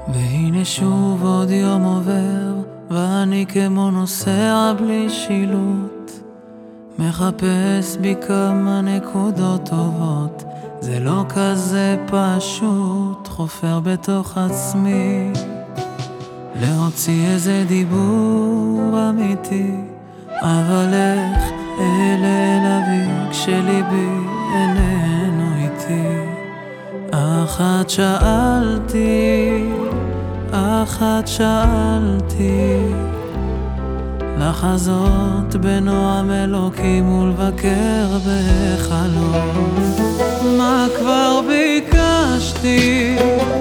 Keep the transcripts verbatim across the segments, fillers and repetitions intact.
והנה שוב עוד יום עובר, ואני כמו נוסע בלי שילוט, מחפש בי כמה נקודות טובות. זה לא כזה פשוט, חופר בתוך עצמי להוציא איזה דיבור אמיתי, אבל איך אלה להביא כשליבי איננו איתי. אחת שאלתי, אחת שאלתי, לחזות בנועם אלוקים ולבקר בחלום. מה כבר ביקשתי?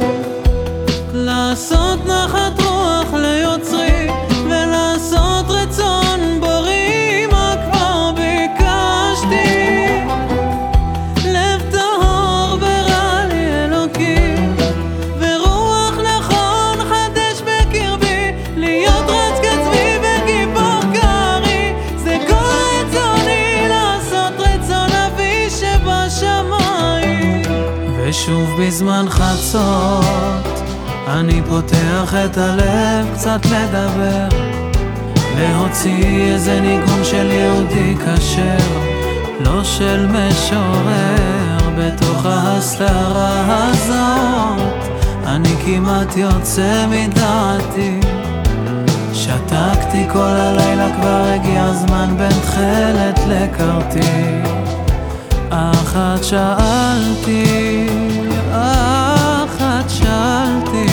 לעשות נחת רוח ליוצרי ולעשות רצון ברי. מה כבר ביקשתי? לב טהור ברא לי אלוקים, ורוח נכון חדש בקרבי, להיות רץ כצבי וגיבור קרי. זה כל רצוני, לעשות רצון אבי שבשמיים. ושוב בזמן חצות אני פותח את הלב קצת לדבר, להוציא איזה ניגון של יהודי כשר, לא של משורר. בתוך ההסתרה הזאת אני כמעט יוצא מדעתי, שתקתי כל הלילה, כבר הגיע הזמן בין תכלת לקרתי. אחת שאלתי, אחת שאלתי,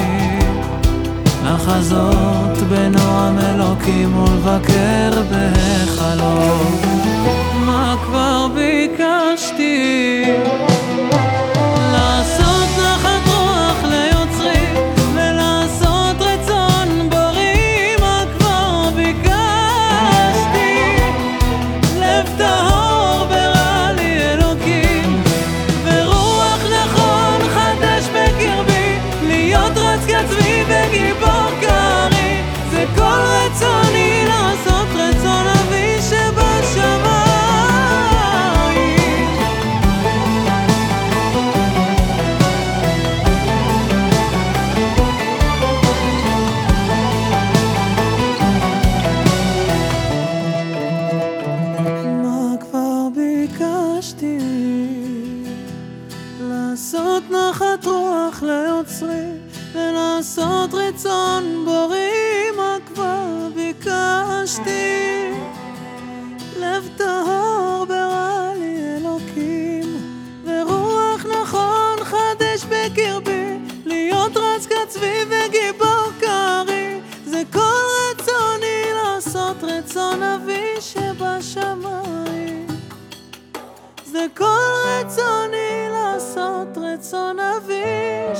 לחזות בנועם אלוקים ולבקר בחלום. מה כבר ביקשתי? לעשות נחת רוח ליוצרי ולעשות רצון ברי. מה כבר ביקשתי? לב טהור ברא לי אלוקים, ורוח נכון חדש בקרבי, להיות רץ כצבי וגיבור קרי. זה כל רצוני, לעשות רצון אבי שבשמיים. מה כבר ביקשתי? לעשות נחת רוח ליוצרי ולעשות רצון ברי. מה כבר ביקשתי? לב טהור ברא לי אלוקים, ורוח נכון חדש בקרבי, להיות רץ כצבי וגיבור קרי. זה כל רצוני, לעשות רצון אבי שבשמיים. זה כל רצוני, לעשות רצון אבי